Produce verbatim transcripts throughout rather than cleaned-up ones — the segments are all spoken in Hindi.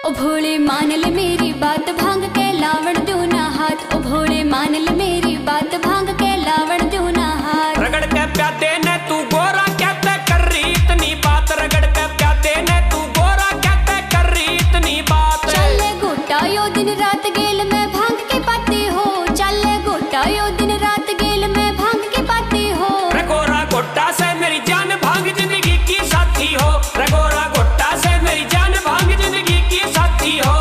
ओ भोले मान ले मेरी बात, भांग के लावण दो ना हाथ। ओ भोले मान ले मेरी बात, भांग के लावण दो ना हाथ। रगड़ के प्यादे ने तू गोरा कहते कर रही इतनी बात, रगड़ के प्यादे ने तू गोरा कहते कर रही इतनी बात। चले गोटा यो दिन रात गेल में भांग के पाती हो, चले गोटा यो दिन रात गेल में भांग के पाती हो। रगोरा गोटा से मेरी जान भांग जिंदगी की साथी हो, रगोरा गोटा से मेरी जान भांग जिंदगी की साथी हो।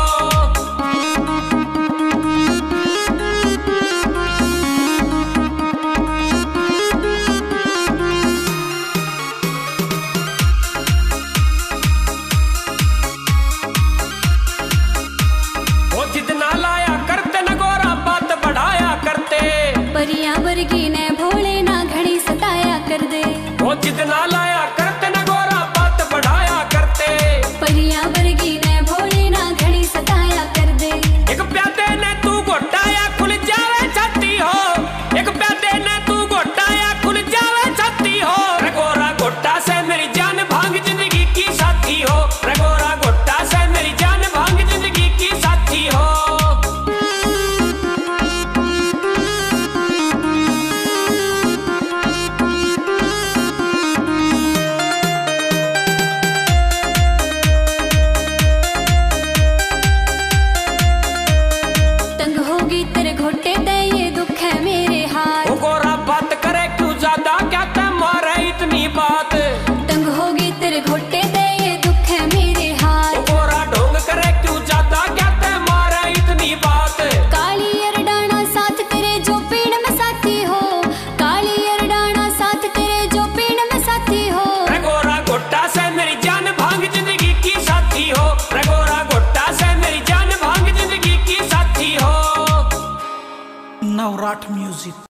जितना लाया करते न गोरा बात बढ़ाया करते, परियां वर्गी ने भोले ना घड़ी सताया कर दे। वो जितना लाया करते न गोरा बात बढ़ाया करते, परियां वर्गी ने भोले ना घड़ी सताया कर दे। एक प्यादे ने तू गोटाया खुल जावे छाती हो, एक प्यादे ने तू गोटाया खुल जावे छाती हो। रगोरा गोटा से मेरी जान भांग जिंदगी की साथी हो, रगोरा गोटा से मेरी जान भांग जिंदगी की साथी हो। तेरे घोटे दे ये दुख है मेरे हाथ। वो गोरा बात करे क्यों ज्यादा, क्या ते मारे इतनी बात। तंग होगी तेरे घोटे दे ये दुख है मेरे हाथ। वो गोरा ढोंग करे क्यों ज्यादा, क्या ते मारे इतनी बात। काली अरडाना साथ तेरे जो पीड़ में साथी हो, काली अरडाना साथ तेरे जो पीड़ में साथी हो। रगोरा गोटा से मेरी जान भांग जिंदगी की साथी हो, रगोरा गोटा से मेरी जान भांग जिंदगी की साथी हो। नवराठ म्यूजिक।